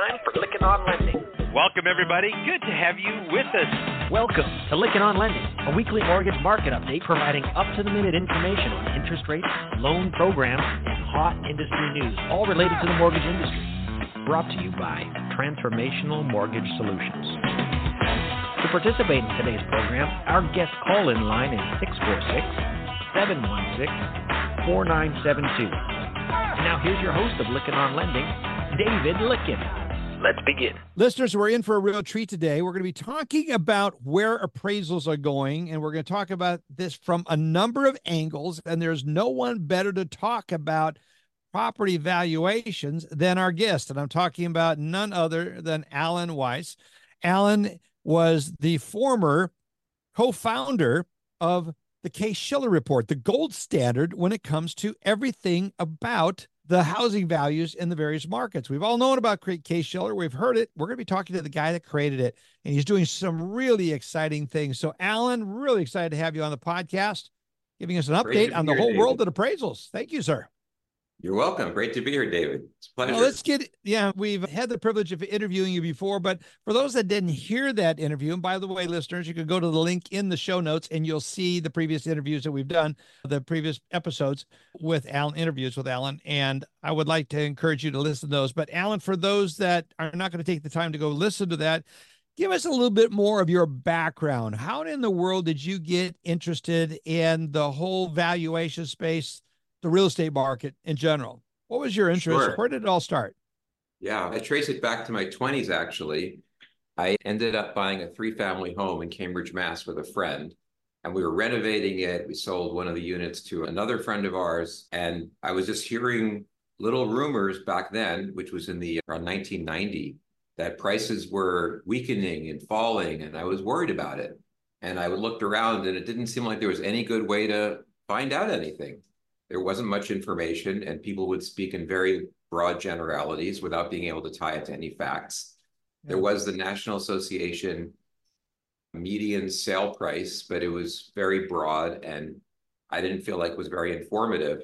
time for Lykken on Lending. Welcome, everybody. Good to have you with us. Welcome to Lykken on Lending, a weekly mortgage market update providing up-to-the-minute information on interest rates, loan programs, and hot industry news, all related to the mortgage industry. Brought to you by Transformational Mortgage Solutions. To participate in today's program, our guest call-in line is 646-716-4972. Now here's your host of Lykken on Lending, David Lykken. Let's begin. Listeners, we're in for a real treat today. We're going to be talking about where appraisals are going, and we're going to talk about this from a number of angles, and there's no one better to talk about property valuations than our guest, and I'm talking about none other than Alan Weiss. Alan was the former co-founder of the Case-Shiller Report, the gold standard when it comes to everything about the housing values in the various markets. We've all known about Case-Shiller. We've heard it. We're going to be talking to the guy that created it, and he's doing some really exciting things. So, Alan, really excited to have you on the podcast, giving us an update on the whole world of appraisals. Thank you, sir. You're welcome. Great to be here, David. It's a pleasure. Well, we've had the privilege of interviewing you before, but for those that didn't hear that interview, and by the way, listeners, you can go to the link in the show notes and you'll see the previous interviews that we've done, the previous episodes with Alan, interviews with Alan, and I would like to encourage you to listen to those. But Alan, for those that are not going to take the time to go listen to that, give us a little bit more of your background. How in the world did you get interested in the whole valuation space, the real estate market in general? What was your interest? Sure. Where did it all start? Yeah, I trace it back to my 20s, actually. I ended up buying a 3-family home in Cambridge, Mass. With a friend, and we were renovating it. We sold one of the units to another friend of ours, and I was just hearing little rumors back then, which was in around 1990, that prices were weakening and falling, and I was worried about it. And I looked around, and it didn't seem like there was any good way to find out anything. There wasn't much information, and people would speak in very broad generalities without being able to tie it to any facts. Yeah. There was the National Association median sale price, but it was very broad, and I didn't feel like it was very informative.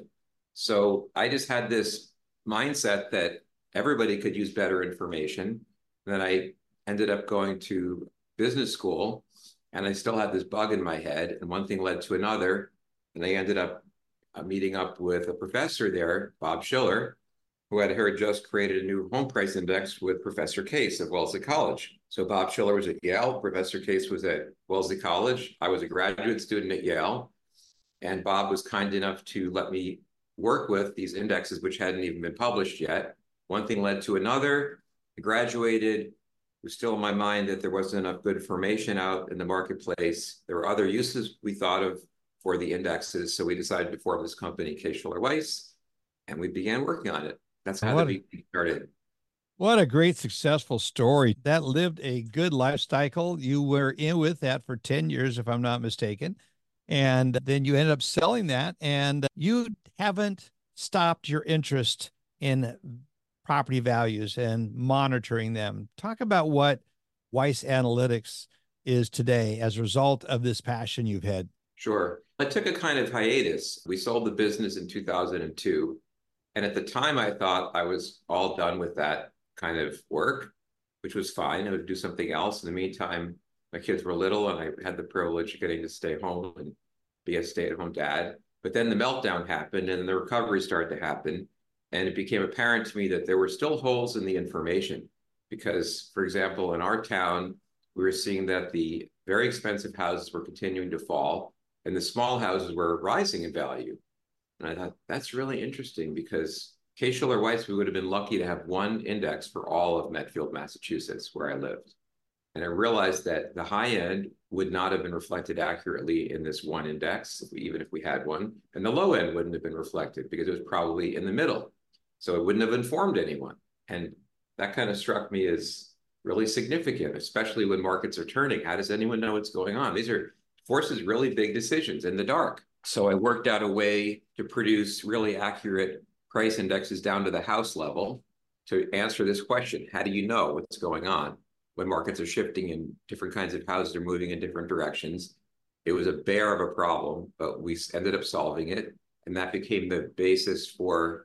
So I just had this mindset that everybody could use better information. And then I ended up going to business school, and I still had this bug in my head, and one thing led to another, and I ended up meeting up with a professor there, Bob Shiller, who I had heard just created a new home price index with Professor Case at Wellesley College. So Bob Shiller was at Yale, Professor Case was at Wellesley College. I was a graduate student at Yale, and Bob was kind enough to let me work with these indexes, which hadn't even been published yet. One thing led to another. I graduated. It was still in my mind that there wasn't enough good information out in the marketplace. There were other uses we thought of for the indexes. So we decided to form this company, Case-Shiller Weiss, and we began working on it. That's how the beginning started. What a great, successful story. That lived a good life cycle. You were in with that for 10 years, if I'm not mistaken. And then you ended up selling that, and you haven't stopped your interest in property values and monitoring them. Talk about what Weiss Analytics is today as a result of this passion you've had. Sure. I took a kind of hiatus. We sold the business in 2002. And at the time, I thought I was all done with that kind of work, which was fine. I would do something else. In the meantime, my kids were little, and I had the privilege of getting to stay home and be a stay-at-home dad. But then the meltdown happened, and the recovery started to happen. And it became apparent to me that there were still holes in the information. Because, for example, in our town, we were seeing that the very expensive houses were continuing to fall, and the small houses were rising in value. And I thought, that's really interesting, because Case-Shiller Weiss, we would have been lucky to have one index for all of Medfield, Massachusetts, where I lived. And I realized that the high end would not have been reflected accurately in this one index, even if we had one. And the low end wouldn't have been reflected because it was probably in the middle. So it wouldn't have informed anyone. And that kind of struck me as really significant, especially when markets are turning. How does anyone know what's going on? These are forces really big decisions in the dark. So I worked out a way to produce really accurate price indexes down to the house level to answer this question. How do you know what's going on when markets are shifting and different kinds of houses are moving in different directions? It was a bear of a problem, but we ended up solving it. And that became the basis for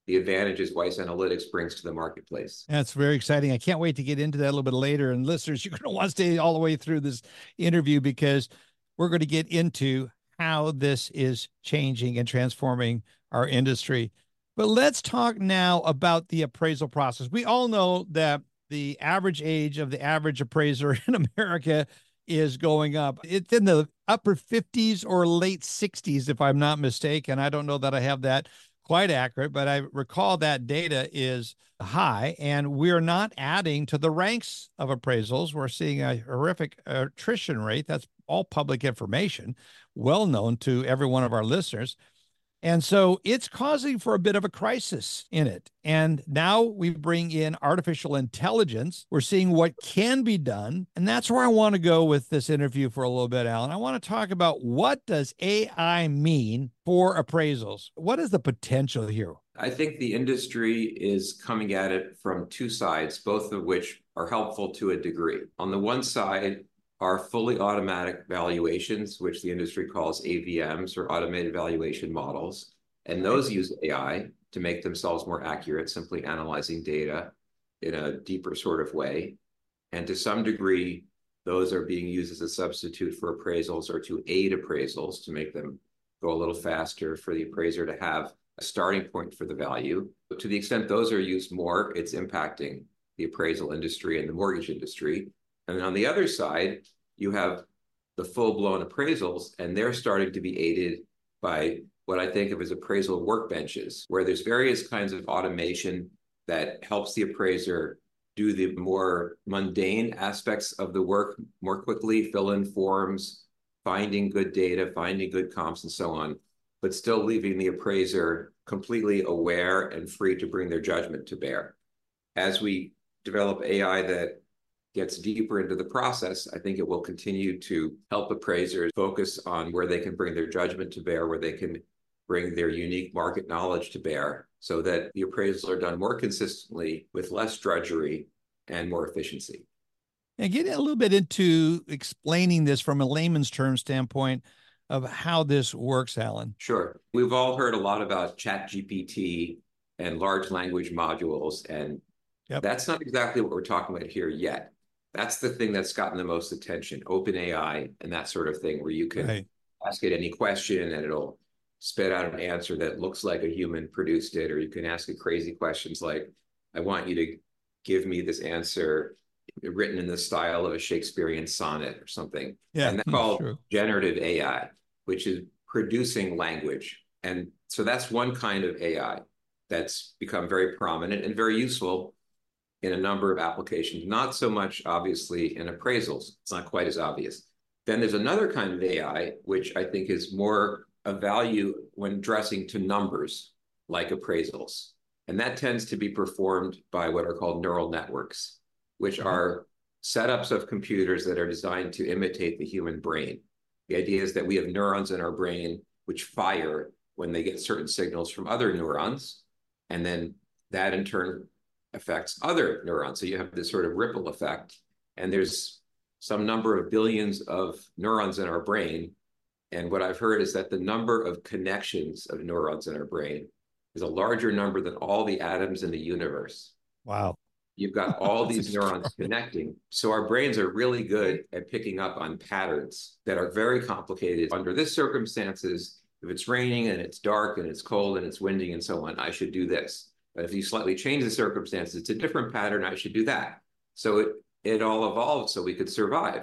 the advantages Weiss Analytics brings to the marketplace. That's very exciting. I can't wait to get into that a little bit later. And listeners, you're going to want to stay all the way through this interview because we're going to get into how this is changing and transforming our industry. But let's talk now about the appraisal process. We all know that the average age of the average appraiser in America is going up. It's in the upper 50s or late 60s, if I'm not mistaken. I don't know that I have that quite accurate, but I recall that data is high, and we're not adding to the ranks of appraisals. We're seeing a horrific attrition rate. That's all public information, well known to every one of our listeners. And so it's causing for a bit of a crisis in it. And now we bring in artificial intelligence. We're seeing what can be done. And that's where I want to go with this interview for a little bit, Alan. I want to talk about what does AI mean for appraisals? What is the potential here? I think the industry is coming at it from two sides, both of which are helpful to a degree. On the one side, are fully automatic valuations, which the industry calls AVMs, or automated valuation models. And those use AI to make themselves more accurate, simply analyzing data in a deeper sort of way. And to some degree, those are being used as a substitute for appraisals or to aid appraisals to make them go a little faster for the appraiser to have a starting point for the value. But to the extent those are used more, it's impacting the appraisal industry and the mortgage industry. And on the other side, you have the full-blown appraisals, and they're starting to be aided by what I think of as appraisal workbenches, where there's various kinds of automation that helps the appraiser do the more mundane aspects of the work more quickly, fill in forms, finding good data, finding good comps, and so on, but still leaving the appraiser completely aware and free to bring their judgment to bear. As we develop AI that gets deeper into the process, I think it will continue to help appraisers focus on where they can bring their judgment to bear, where they can bring their unique market knowledge to bear, so that the appraisals are done more consistently with less drudgery and more efficiency. And get a little bit into explaining this from a layman's term standpoint of how this works, Alan. Sure. We've all heard a lot about ChatGPT and large language modules, and that's not exactly what we're talking about here yet. That's the thing that's gotten the most attention, OpenAI and that sort of thing, where you can ask it any question and it'll spit out an answer that looks like a human produced it, or you can ask it crazy questions like, I want you to give me this answer written in the style of a Shakespearean sonnet or something. And that's called generative AI, which is producing language. And so that's one kind of AI that's become very prominent and very useful in a number of applications, not so much obviously in appraisals. It's not quite as obvious. Then there's another kind of AI, which I think is more of value when addressing to numbers like appraisals. And that tends to be performed by what are called neural networks, which are setups of computers that are designed to imitate the human brain. The idea is that we have neurons in our brain which fire when they get certain signals from other neurons, and then that in turn affects other neurons. So you have this sort of ripple effect, and there's some number of billions of neurons in our brain. And what I've heard is that the number of connections of neurons in our brain is a larger number than all the atoms in the universe. Wow. You've got all these neurons connecting. So our brains are really good at picking up on patterns that are very complicated. Under this circumstances, if it's raining and it's dark and it's cold and it's windy and so on, I should do this. But if you slightly change the circumstances, it's a different pattern, I should do that. So it all evolved so we could survive.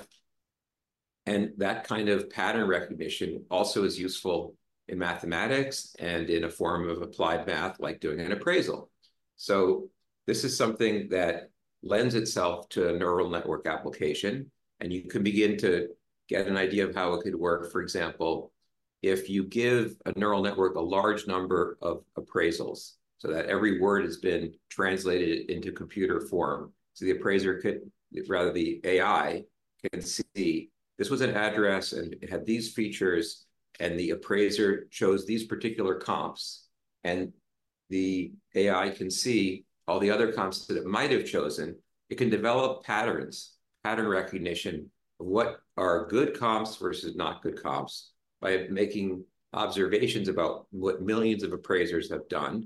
And that kind of pattern recognition also is useful in mathematics and in a form of applied math, like doing an appraisal. So this is something that lends itself to a neural network application, and you can begin to get an idea of how it could work. For example, if you give a neural network a large number of appraisals, so that every word has been translated into computer form, so the appraiser could, rather the AI, can see this was an address and it had these features, and the appraiser chose these particular comps, and the AI can see all the other comps that it might have chosen. It can develop patterns, pattern recognition of what are good comps versus not good comps by making observations about what millions of appraisers have done.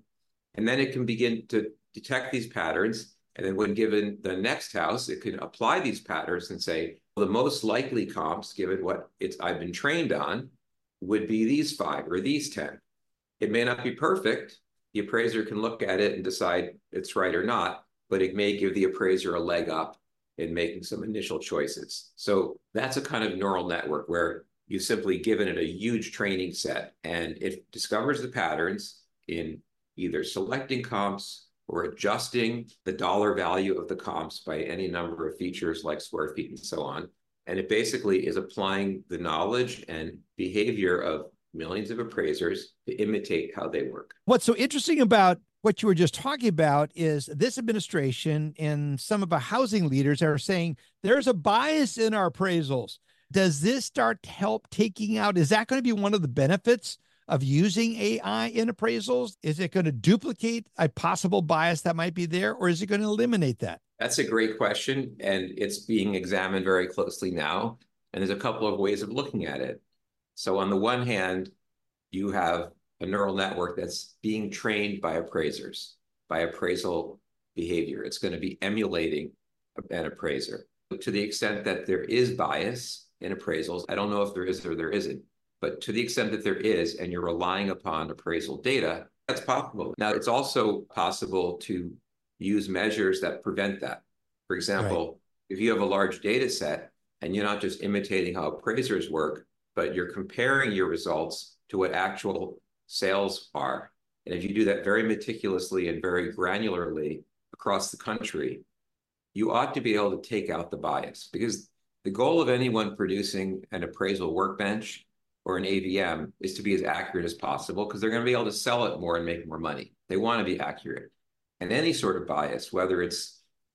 And then it can begin to detect these patterns. And then when given the next house, it can apply these patterns and say, well, the most likely comps, given what I've been trained on, would be these 5 or these 10. It may not be perfect. The appraiser can look at it and decide it's right or not, but it may give the appraiser a leg up in making some initial choices. So that's a kind of neural network where you've simply given it a huge training set, and it discovers the patterns in either selecting comps or adjusting the dollar value of the comps by any number of features like square feet and so on. And it basically is applying the knowledge and behavior of millions of appraisers to imitate how they work. What's so interesting about what you were just talking about is this administration and some of our housing leaders are saying there's a bias in our appraisals. Does this start to help taking out? Is that going to be one of the benefits of using AI in appraisals? Is it going to duplicate a possible bias that might be there, or is it going to eliminate that? That's a great question, and it's being examined very closely now. And there's a couple of ways of looking at it. So on the one hand, you have a neural network that's being trained by appraisers, by appraisal behavior. It's going to be emulating an appraiser. To the extent that there is bias in appraisals, I don't know if there is or there isn't, but to the extent that there is, and you're relying upon appraisal data, that's possible. Now, it's also possible to use measures that prevent that. For example, if you have a large data set and you're not just imitating how appraisers work, but you're comparing your results to what actual sales are. And if you do that very meticulously and very granularly across the country, you ought to be able to take out the bias, because the goal of anyone producing an appraisal workbench or an AVM is to be as accurate as possible, because they're going to be able to sell it more and make more money. They want to be accurate. And any sort of bias, whether it's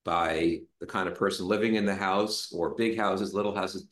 by the kind of person living in the house or big houses, little houses,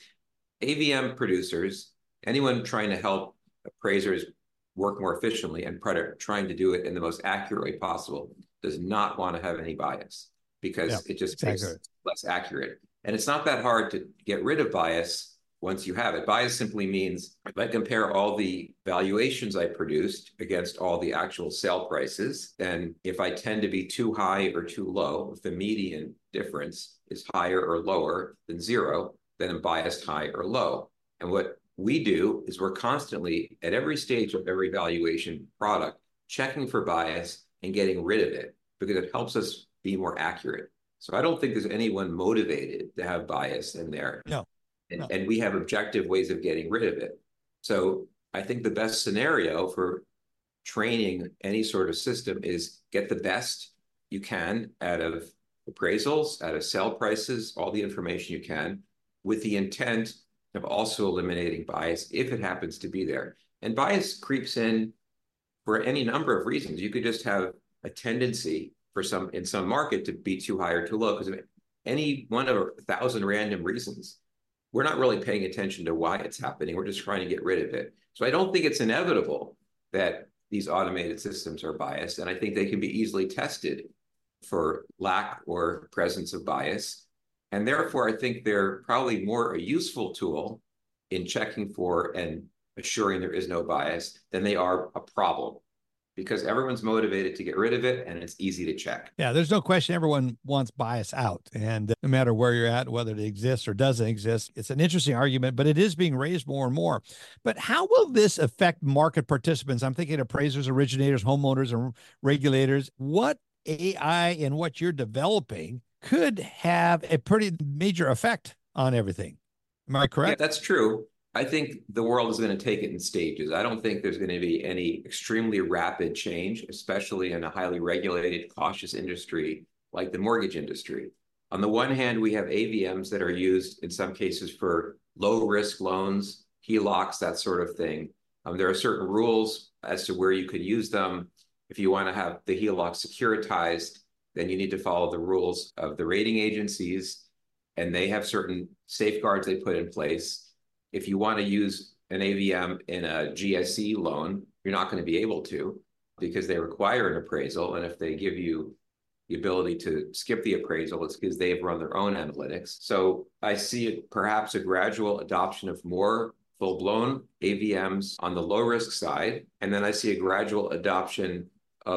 AVM producers, anyone trying to help appraisers work more efficiently and trying to do it in the most accurate way possible, does not want to have any bias, because it just makes it less accurate. And it's not that hard to get rid of bias once you have it. Bias simply means if I compare all the valuations I produced against all the actual sale prices, then if I tend to be too high or too low, if the median difference is higher or lower than 0, then I'm biased high or low. And what we do is we're constantly, at every stage of every valuation product, checking for bias and getting rid of it, because it helps us be more accurate. So I don't think there's anyone motivated to have bias in there. No. And we have objective ways of getting rid of it. So I think the best scenario for training any sort of system is get the best you can out of appraisals, out of sale prices, all the information you can, with the intent of also eliminating bias if it happens to be there. And bias creeps in for any number of reasons. You could just have a tendency for in some market to be too high or too low, because of any one of 1,000 random reasons. We're not really paying attention to why it's happening. We're just trying to get rid of it. So I don't think it's inevitable that these automated systems are biased, and I think they can be easily tested for lack or presence of bias. And therefore, I think they're probably more a useful tool in checking for and assuring there is no bias than they are a problem, because everyone's motivated to get rid of it and it's easy to check. Yeah, there's no question everyone wants bias out. And no matter where you're at, whether it exists or doesn't exist, it's an interesting argument, but it is being raised more and more. But how will this affect market participants? I'm thinking appraisers, originators, homeowners, and regulators. What AI and what you're developing could have a pretty major effect on everything. Am I correct? Yeah, that's true. I think the world is going to take it in stages. I don't think there's going to be any extremely rapid change, especially in a highly regulated, cautious industry like the mortgage industry. On the one hand, we have AVMs that are used in some cases for low-risk loans, HELOCs, that sort of thing. There are certain rules as to where you could use them. If you want to have the HELOC securitized, then you need to follow the rules of the rating agencies, and they have certain safeguards they put in place. If you want to use an AVM in a GSE loan, you're not going to be able to, because they require an appraisal. And if they give you the ability to skip the appraisal, it's because they've run their own analytics. So I see perhaps a gradual adoption of more full-blown AVMs on the low-risk side. And then I see a gradual adoption of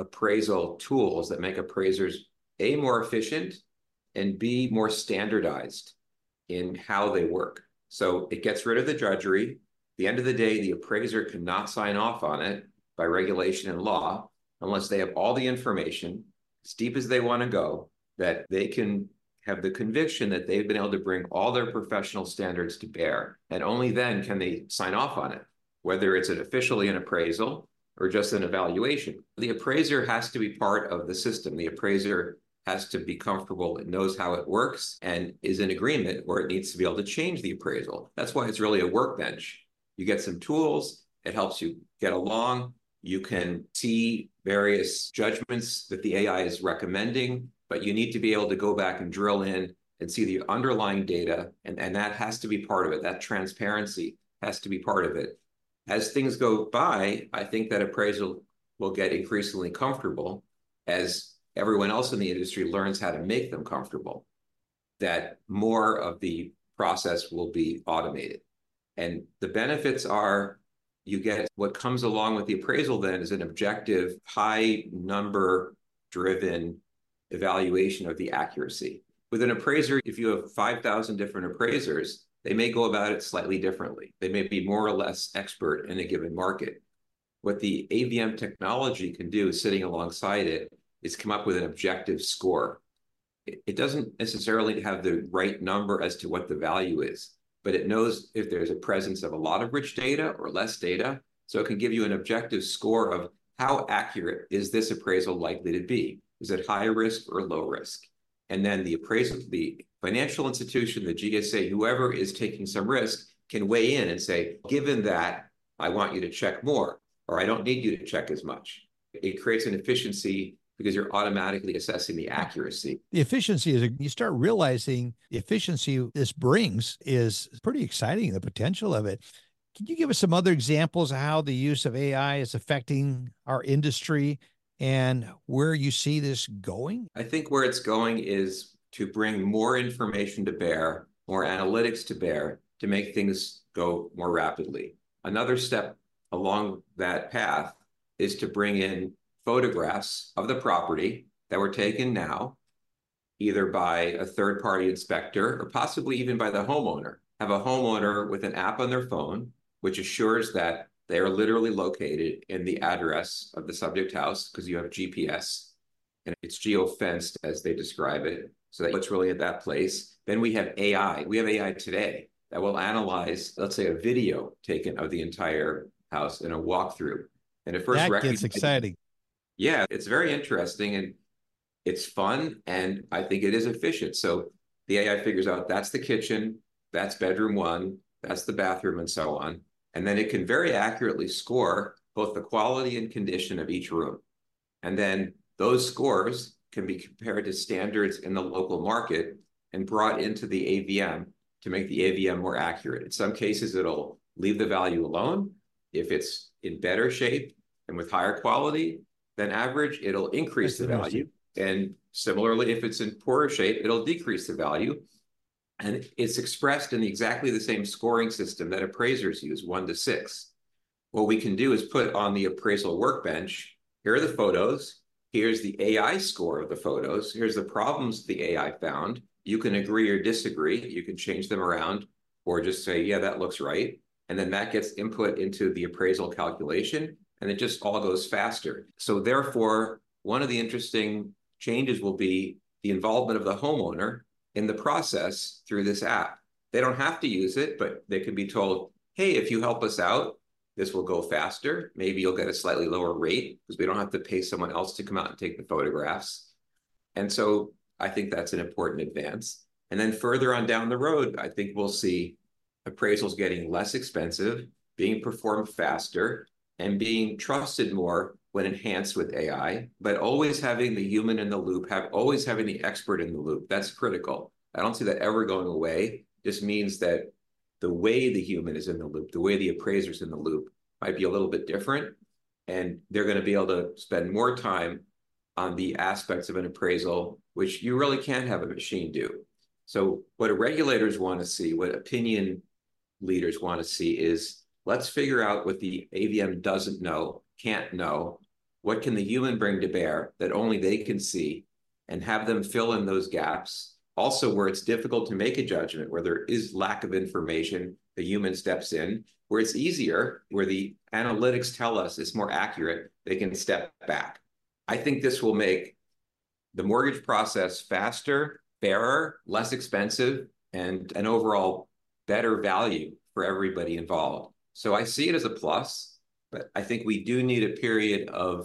appraisal tools that make appraisers A, more efficient, and B, more standardized in how they work. So it gets rid of the drudgery. At the end of the day, the appraiser cannot sign off on it by regulation and law unless they have all the information, as deep as they want to go, that they can have the conviction that they've been able to bring all their professional standards to bear. And only then can they sign off on it, whether it's officially an appraisal or just an evaluation. The appraiser has to be part of the system. The appraiser has to be comfortable, it knows how it works, and is in agreement where it needs to be able to change the appraisal. That's why it's really a workbench. You get some tools, it helps you get along. You can see various judgments that the AI is recommending, but you need to be able to go back and drill in and see the underlying data, and that has to be part of it. That transparency has to be part of it. As things go by, I think that appraisal will get increasingly comfortable as everyone else in the industry learns how to make them comfortable, that more of the process will be automated. And the benefits are you get what comes along with the appraisal then is an objective, high number driven evaluation of the accuracy. With an appraiser, if you have 5,000 different appraisers, they may go about it slightly differently. They may be more or less expert in a given market. What the AVM technology can do, sitting alongside it, is come up with an objective score. It doesn't necessarily have the right number as to what the value is, but it knows if there's a presence of a lot of rich data or less data. So it can give you an objective score of how accurate is this appraisal likely to be? Is it high risk or low risk? And then the appraisal, the financial institution, the GSA, whoever is taking some risk can weigh in and say, given that, I want you to check more, or I don't need you to check as much. It creates an efficiency because you're automatically assessing the accuracy. The efficiency is, you start realizing the efficiency this brings is pretty exciting, the potential of it. Can you give us some other examples of how the use of AI is affecting our industry and where you see this going? I think where it's going is to bring more information to bear, more analytics to bear, to make things go more rapidly. Another step along that path is to bring in photographs of the property that were taken now, either by a third-party inspector or possibly even by the homeowner. Have a homeowner with an app on their phone, which assures that they are literally located in the address of the subject house because you have GPS and it's geo-fenced as they describe it. So that's really at that place. Then we have AI. We have AI today that will analyze, let's say, a video taken of the entire house in a walkthrough. And at first, that gets exciting. Yeah, it's very interesting and it's fun, and I think it is efficient. So the AI figures out that's the kitchen, that's bedroom one, that's the bathroom, and so on. And then it can very accurately score both the quality and condition of each room. And then those scores can be compared to standards in the local market and brought into the AVM to make the AVM more accurate. In some cases, it'll leave the value alone. If it's in better shape and with higher quality than average, it'll increase the value. And similarly, if it's in poorer shape, it'll decrease the value. And it's expressed in exactly the same scoring system that appraisers use, 1 to 6. What we can do is put on the appraisal workbench, here are the photos, here's the AI score of the photos, here's the problems the AI found. You can agree or disagree, you can change them around, or just say, yeah, that looks right. And then that gets input into the appraisal calculation, and it just all goes faster. So therefore, one of the interesting changes will be the involvement of the homeowner in the process through this app. They don't have to use it, but they could be told, hey, if you help us out, this will go faster. Maybe you'll get a slightly lower rate because we don't have to pay someone else to come out and take the photographs. And so I think that's an important advance. And then further on down the road, I think we'll see appraisals getting less expensive, being performed faster, and being trusted more when enhanced with AI, but always having the human in the loop, always having the expert in the loop. That's critical. I don't see that ever going away. It just means that the way the human is in the loop, the way the appraiser's in the loop might be a little bit different, and they're going to be able to spend more time on the aspects of an appraisal, which you really can't have a machine do. So what regulators want to see, what opinion leaders want to see is, let's figure out what the AVM doesn't know, can't know, What can the human bring to bear that only they can see, and have them fill in those gaps? Also, where it's difficult to make a judgment, where there is lack of information, the human steps in. Where it's easier, where the analytics tell us it's more accurate, they can step back. I think this will make the mortgage process faster, fairer, less expensive, and an overall better value for everybody involved. So I see it as a plus, but I think we do need a period of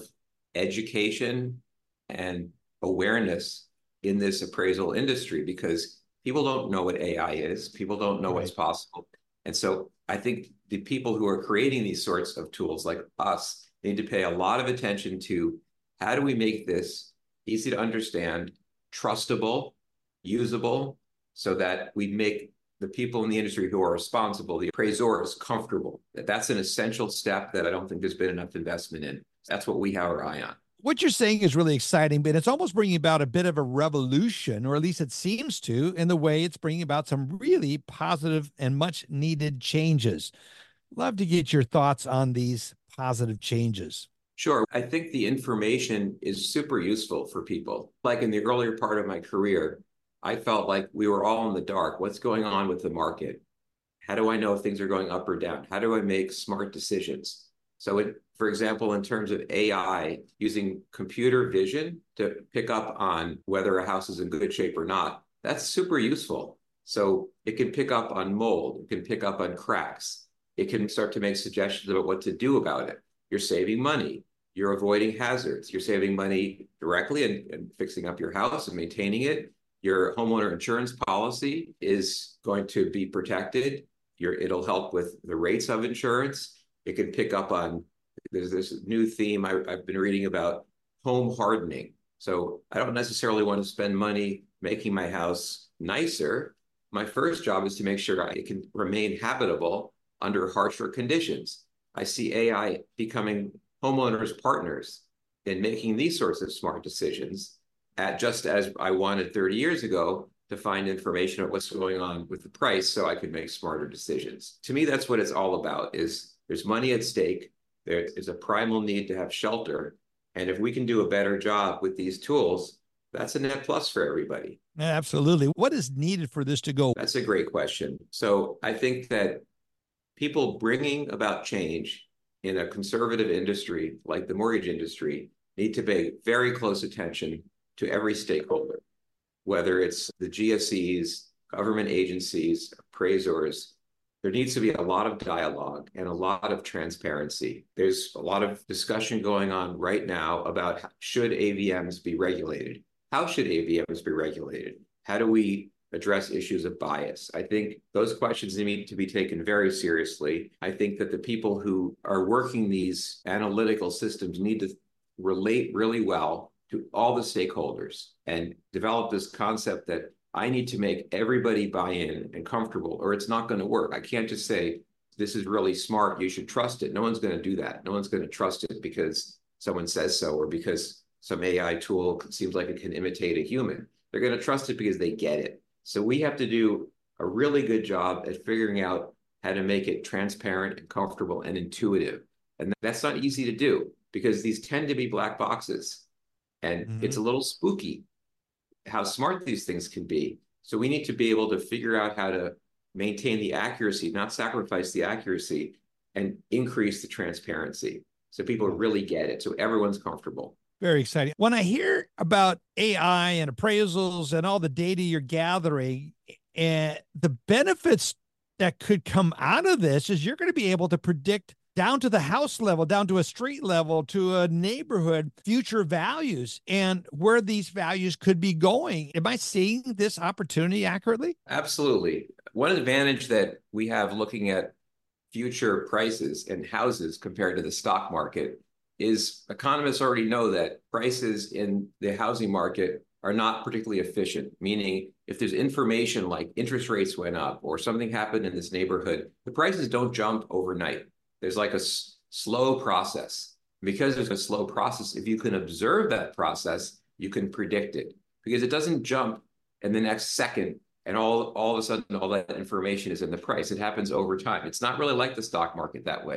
education and awareness in this appraisal industry, because people don't know what AI is. People don't know what's possible. And so I think the people who are creating these sorts of tools like us need to pay a lot of attention to how do we make this easy to understand, trustable, usable, so that we make the people in the industry who are responsible, the appraisers, comfortable. That's an essential step that I don't think there's been enough investment in. That's what we have our eye on. What you're saying is really exciting, but it's almost bringing about a bit of a revolution, or at least it seems to, in the way it's bringing about some really positive and much needed changes. Love to get your thoughts on these positive changes. Sure. I think the information is super useful for people. Like in the earlier part of my career, I felt like we were all in the dark. What's going on with the market? How do I know if things are going up or down? How do I make smart decisions? So for example, in terms of AI, using computer vision to pick up on whether a house is in good shape or not, that's super useful. So it can pick up on mold, it can pick up on cracks, it can start to make suggestions about what to do about it. You're saving money, you're avoiding hazards, you're saving money directly and fixing up your house and maintaining it. Your homeowner insurance policy is going to be protected. It'll help with the rates of insurance. It can pick up on, there's this new theme I've been reading about, home hardening. So I don't necessarily want to spend money making my house nicer. My first job is to make sure it can remain habitable under harsher conditions. I see AI becoming homeowners' partners in making these sorts of smart decisions, just as I wanted 30 years ago to find information on what's going on with the price so I could make smarter decisions. To me, that's what it's all about, is there's money at stake. There is a primal need to have shelter. And if we can do a better job with these tools, that's a net plus for everybody. Absolutely. What is needed for this to go? That's a great question. So I think that people bringing about change in a conservative industry like the mortgage industry need to pay very close attention to every stakeholder, whether it's the GSEs, government agencies, appraisers. There needs to be a lot of dialogue and a lot of transparency. There's a lot of discussion going on right now about should AVMs be regulated? How should AVMs be regulated? How do we address issues of bias? I think those questions need to be taken very seriously. I think that the people who are working these analytical systems need to relate really well to all the stakeholders and develop this concept that I need to make everybody buy in and comfortable, or it's not going to work. I can't just say, this is really smart, you should trust it. No one's going to do that. No one's going to trust it because someone says so, or because some AI tool seems like it can imitate a human. They're going to trust it because they get it. So we have to do a really good job at figuring out how to make it transparent and comfortable and intuitive. And that's not easy to do because these tend to be black boxes. And it's a little spooky how smart these things can be. So we need to be able to figure out how to maintain the accuracy, not sacrifice the accuracy, and increase the transparency so people really get it, so everyone's comfortable. Very exciting. When I hear about AI and appraisals and all the data you're gathering, and the benefits that could come out of this is you're going to be able to predict down to the house level, down to a street level, to a neighborhood, future values and where these values could be going. Am I seeing this opportunity accurately? Absolutely. One advantage that we have looking at future prices and houses compared to the stock market is economists already know that prices in the housing market are not particularly efficient, meaning if there's information like interest rates went up or something happened in this neighborhood, the prices don't jump overnight. There's like a slow process. Because there's a slow process, if you can observe that process, you can predict it because it doesn't jump in the next second and all of a sudden all that information is in the price. It happens over time. It's not really like the stock market that way.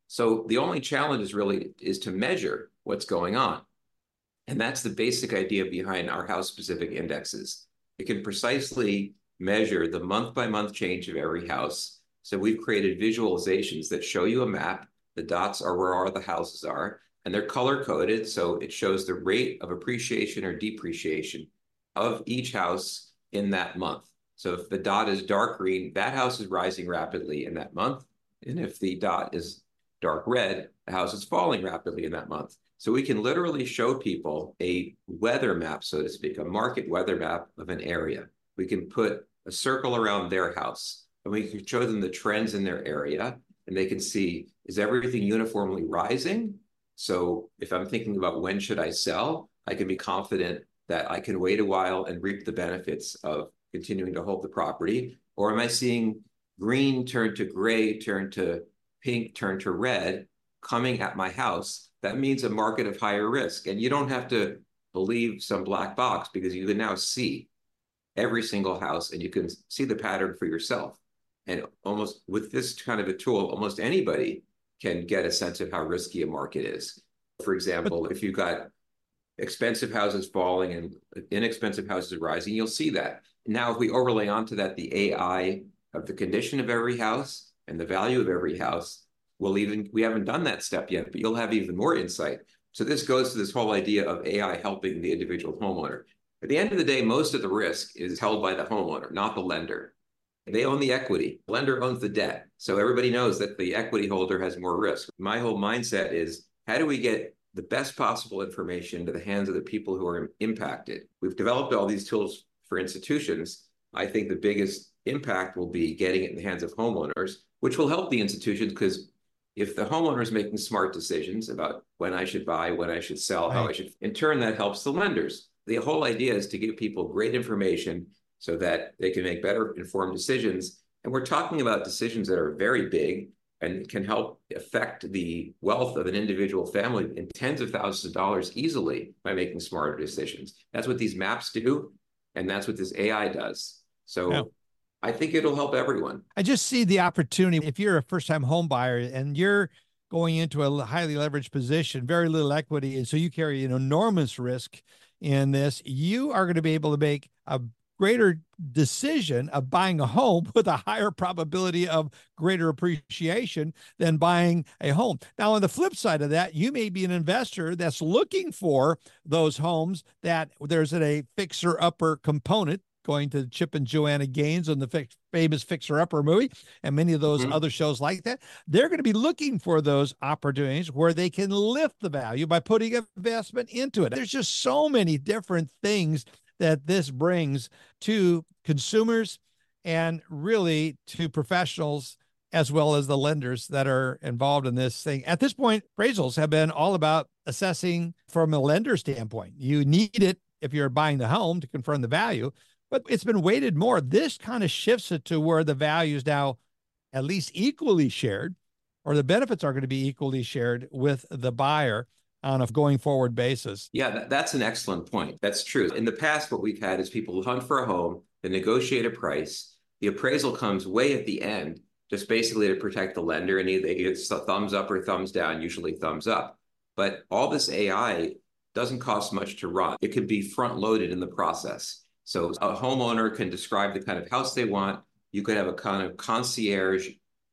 So the only challenge is to measure what's going on. And that's the basic idea behind our house-specific indexes. It can precisely measure the month-by-month change of every house. So we've created visualizations that show you a map. The dots are where all the houses are, and they're color-coded, so it shows the rate of appreciation or depreciation of each house in that month. So if the dot is dark green, that house is rising rapidly in that month. And if the dot is dark red, the house is falling rapidly in that month. So we can literally show people a weather map, so to speak, a market weather map of an area. We can put a circle around their house, and we can show them the trends in their area, and they can see, is everything uniformly rising? So if I'm thinking about when should I sell, I can be confident that I can wait a while and reap the benefits of continuing to hold the property. Or am I seeing green turn to gray, turn to pink, turn to red coming at my house? That means a market of higher risk. And you don't have to believe some black box, because you can now see every single house and you can see the pattern for yourself. And almost with this kind of a tool, almost anybody can get a sense of how risky a market is. For example, if you've got expensive houses falling and inexpensive houses rising, you'll see that. Now, if we overlay onto that the AI of the condition of every house and the value of every house, we haven't done that step yet, but you'll have even more insight. So this goes to this whole idea of AI helping the individual homeowner. At the end of the day, most of the risk is held by the homeowner, not the lender. They own the equity. The lender owns the debt. So everybody knows that the equity holder has more risk. My whole mindset is, how do we get the best possible information into the hands of the people who are impacted? We've developed all these tools for institutions. I think the biggest impact will be getting it in the hands of homeowners, which will help the institutions, because if the homeowner is making smart decisions about when I should buy, when I should sell, how I should, in turn, that helps the lenders. The whole idea is to give people great information so that they can make better informed decisions. And we're talking about decisions that are very big and can help affect the wealth of an individual family in tens of thousands of dollars easily by making smarter decisions. That's what these maps do, and that's what this AI does. So yeah. I think it'll help everyone. I just see the opportunity. If you're a first-time home buyer and you're going into a highly leveraged position, very little equity, and so you carry an enormous risk in this, you are going to be able to make a greater decision of buying a home with a higher probability of greater appreciation than buying a home. Now, on the flip side of that, you may be an investor that's looking for those homes that there's a fixer-upper component, going to Chip and Joanna Gaines on the famous Fixer Upper movie and many of those other shows like that. They're going to be looking for those opportunities where they can lift the value by putting investment into it. There's just so many different things that this brings to consumers and really to professionals, as well as the lenders that are involved in this thing. At this point, appraisals have been all about assessing from a lender standpoint. You need it if you're buying the home to confirm the value, but it's been weighted more. This kind of shifts it to where the value is now at least equally shared, or the benefits are going to be equally shared with the buyer on a going forward basis. Yeah, that's an excellent point. That's true. In the past, what we've had is people hunt for a home, they negotiate a price, the appraisal comes way at the end, just basically to protect the lender, and either it's a thumbs up or thumbs down, usually thumbs up. But all this AI doesn't cost much to run. It could be front loaded in the process. So a homeowner can describe the kind of house they want. You could have a kind of concierge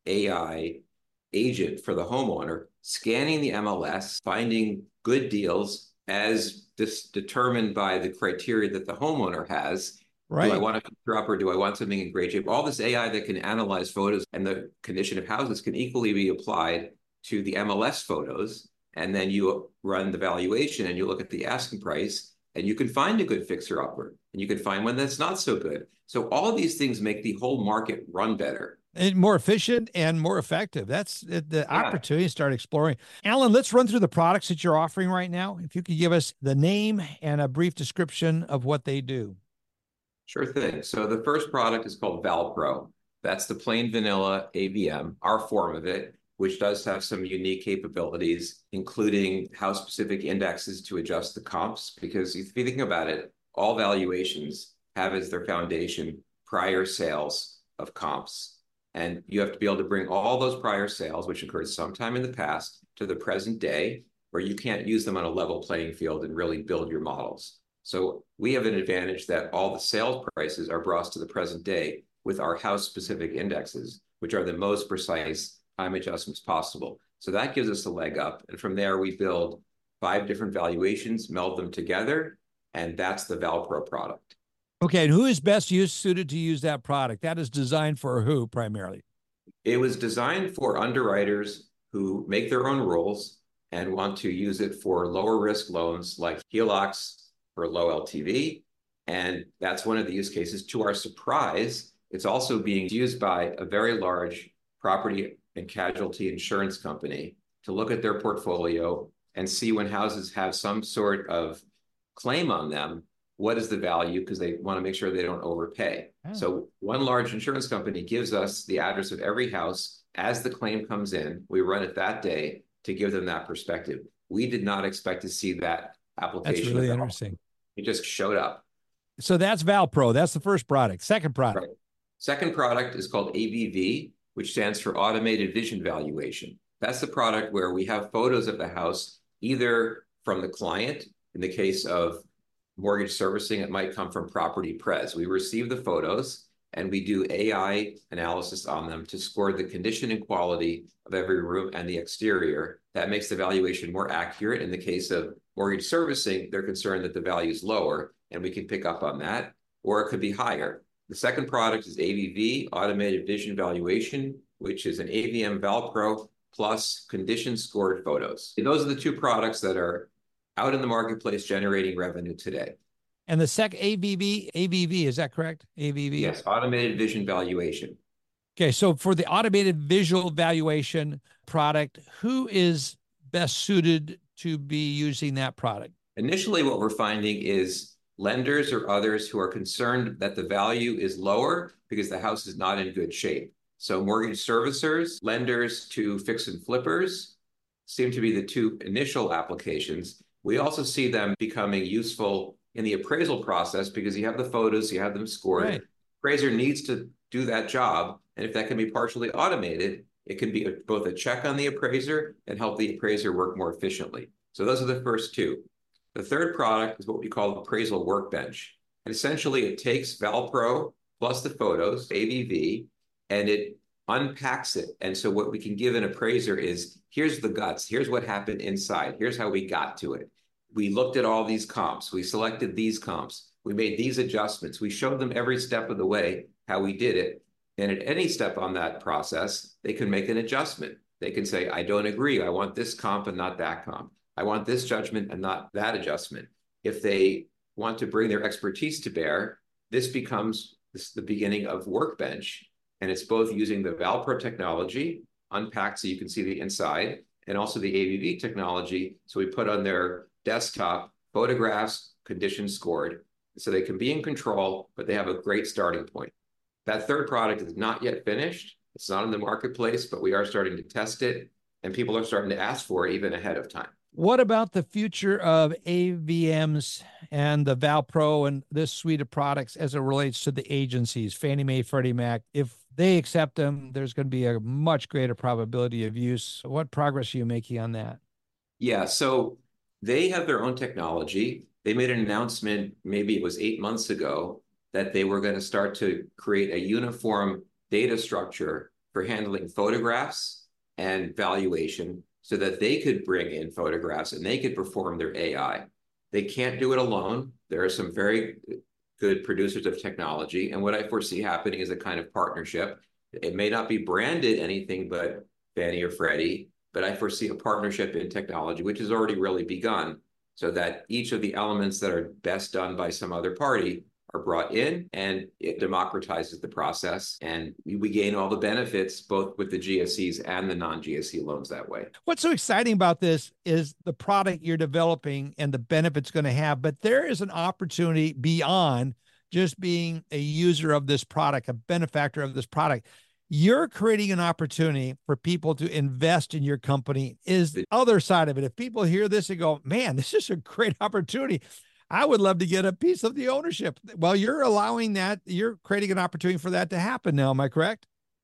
AI agent for the homeowner, scanning the MLS, finding good deals as determined by the criteria that the homeowner has. Right. Do I want a fixer up or do I want something in great shape? All this AI that can analyze photos and the condition of houses can equally be applied to the MLS photos. And then you run the valuation and you look at the asking price, and you can find a good fixer-upper, and you can find one that's not so good. So all of these things make the whole market run better. And more efficient and more effective. That's the opportunity to start exploring. Alan, let's run through the products that you're offering right now. If you could give us the name and a brief description of what they do. Sure thing. So the first product is called ValPro. That's the plain vanilla AVM, our form of it, which does have some unique capabilities, including house-specific indexes to adjust the comps. Because if you think about it, all valuations have as their foundation prior sales of comps. And you have to be able to bring all those prior sales, which occurred sometime in the past, to the present day, where you can't use them on a level playing field and really build your models. So we have an advantage that all the sales prices are brought to the present day with our house-specific indexes, which are the most precise time adjustments possible. So that gives us a leg up. And from there, we build 5 different valuations, meld them together, and that's the ValPro product. Okay, and who is best suited to use that product? That is designed for who primarily? It was designed for underwriters who make their own rules and want to use it for lower risk loans like HELOCs for low LTV. And that's one of the use cases. To our surprise, it's also being used by a very large property and casualty insurance company to look at their portfolio and see when houses have some sort of claim on them, what is the value, because they want to make sure they don't overpay. Oh. So one large insurance company gives us the address of every house as the claim comes in. We run it that day to give them that perspective. We did not expect to see that application. That's really interesting. It just showed up. So that's ValPro. That's the first product. Second product. Right. Second product is called AVV, which stands for Automated Vision Valuation. That's the product where we have photos of the house, either from the client, in the case of mortgage servicing, it might come from Property Pres. We receive the photos and we do AI analysis on them to score the condition and quality of every room and the exterior. That makes the valuation more accurate. In the case of mortgage servicing, they're concerned that the value is lower, and we can pick up on that, or it could be higher. The second product is AVV, Automated Vision Valuation, which is an AVM ValPro plus condition scored photos. And those are the 2 products that are out in the marketplace generating revenue today. And the AVV, is that correct? AVV? Yes, Automated Vision Valuation. Okay, so for the automated visual valuation product, who is best suited to be using that product? Initially, what we're finding is lenders or others who are concerned that the value is lower because the house is not in good shape. So mortgage servicers, lenders to fix and flippers seem to be the 2 initial applications. We also see them becoming useful in the appraisal process because you have the photos, you have them scored. Right. Appraiser needs to do that job. And if that can be partially automated, it can be both a check on the appraiser and help the appraiser work more efficiently. So those are the first 2. The third product is what we call Appraisal Workbench. And essentially it takes ValPro plus the photos, AVV, and it unpacks it. And so what we can give an appraiser is, here's the guts, here's what happened inside, here's how we got to it. We looked at all these comps, we selected these comps, we made these adjustments, we showed them every step of the way how we did it. And at any step on that process, they can make an adjustment. They can say, I don't agree, I want this comp and not that comp. I want this judgment and not that adjustment. If they want to bring their expertise to bear, this becomes the beginning of Workbench. And it's both using the ValPro technology, unpacked so you can see the inside, and also the AVV technology. So we put on their desktop photographs, conditions scored, so they can be in control, but they have a great starting point. That third product is not yet finished. It's not in the marketplace, but we are starting to test it, and people are starting to ask for it even ahead of time. What about the future of AVMs and the ValPro and this suite of products as it relates to the agencies, Fannie Mae, Freddie Mac? If they accept them, there's going to be a much greater probability of use. What progress are you making on that? Yeah, so they have their own technology. They made an announcement, maybe it was 8 months ago, that they were going to start to create a uniform data structure for handling photographs and valuation, so that they could bring in photographs and they could perform their AI. They can't do it alone. There are some very good producers of technology. And what I foresee happening is a kind of partnership. It may not be branded anything but Fannie or Freddie, but I foresee a partnership in technology, which has already really begun, so that each of the elements that are best done by some other party are brought in, and it democratizes the process, and we gain all the benefits both with the GSEs and the non-GSE loans that way. What's so exciting about this is the product you're developing and the benefits going to have, but there is an opportunity beyond just being a user of this product, a benefactor of this product. You're creating an opportunity for people to invest in your company is the other side of it. If people hear this and go, man, this is a great opportunity, I would love to get a piece of the ownership. Well, you're allowing that, you're creating an opportunity for that to happen now. Am I correct?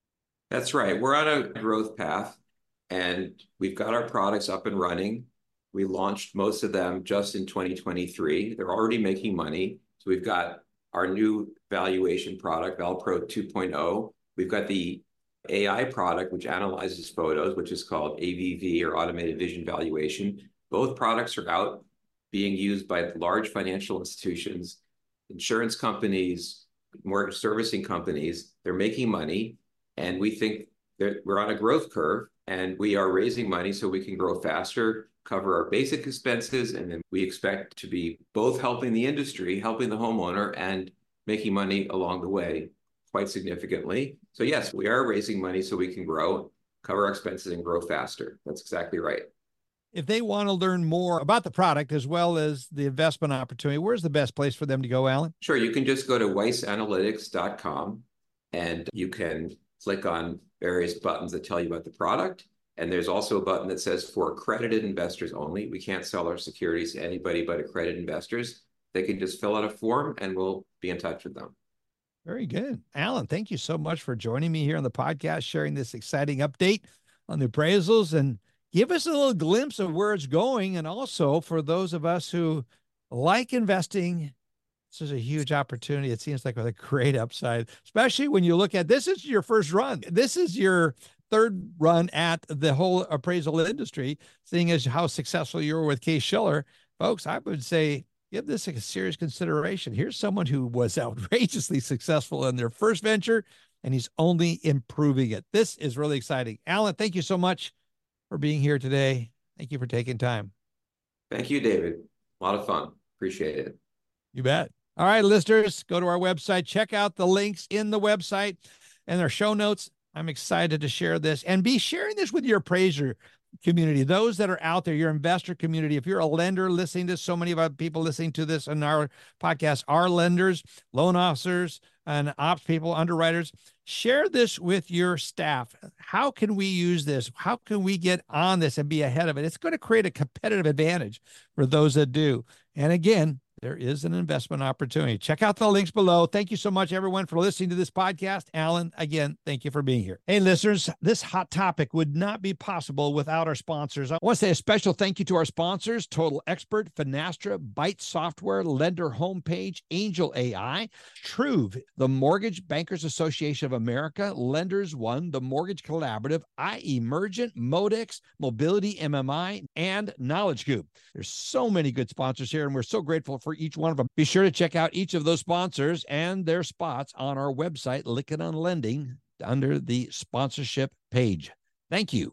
That's right. We're on a growth path, and we've got our products up and running. We launched most of them just in 2023. They're already making money. So we've got our new valuation product, ValPro 2.0. We've got the AI product, which analyzes photos, which is called AVV, or Automated Vision Valuation. Both products are out being used by large financial institutions, insurance companies, mortgage servicing companies. They're making money, and we think that we're on a growth curve, and we are raising money so we can grow faster, cover our basic expenses, and then we expect to be both helping the industry, helping the homeowner, and making money along the way quite significantly. So yes, we are raising money so we can grow, cover our expenses, and grow faster. That's exactly right. If they want to learn more about the product as well as the investment opportunity, where's the best place for them to go, Alan? Sure. You can just go to weissanalytics.com, and you can click on various buttons that tell you about the product. And there's also a button that says for accredited investors only. We can't sell our securities to anybody but accredited investors. They can just fill out a form and we'll be in touch with them. Very good. Alan, thank you so much for joining me here on the podcast, sharing this exciting update on the appraisals, and give us a little glimpse of where it's going. And also for those of us who like investing, this is a huge opportunity. It seems like with a great upside, especially when you look at, this is your first run. This is your third run at the whole appraisal industry, seeing as how successful you were with Case-Shiller. Folks, I would say give this a serious consideration. Here's someone who was outrageously successful in their first venture, and he's only improving it. This is really exciting. Alan, thank you so much for being here today. Thank you for taking time. Thank you, David. A lot of fun. Appreciate it. You bet. All right, listeners, go to our website. Check out the links in the website and our show notes. I'm excited to share this, and be sharing this with your appraiser community, those that are out there, your investor community. If you're a lender listening to, so many of our people listening to this in our podcast are lenders, loan officers, and ops people, underwriters. Share this with your staff. How can we use this? How can we get on this and be ahead of it? It's going to create a competitive advantage for those that do. And again, there is an investment opportunity. Check out the links below. Thank you so much, everyone, for listening to this podcast. Alan, again, thank you for being here. Hey, listeners, this hot topic would not be possible without our sponsors. I want to say a special thank you to our sponsors: Total Expert, Finastra, Byte Software, Lender Homepage, Angel AI, Truve, the Mortgage Bankers Association of America, Lenders One, the Mortgage Collaborative, iEmergent, Modex, Mobility MMI, and Knowledge Group. There's so many good sponsors here, and we're so grateful for each one of them. Be sure to check out each of those sponsors and their spots on our website, Lykken on Lending, under the sponsorship page. Thank you.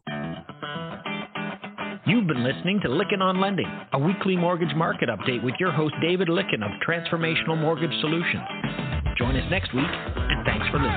You've been listening to Lykken on Lending, a weekly mortgage market update with your host, David Lykken of Transformational Mortgage Solutions. Join us next week, and thanks for listening.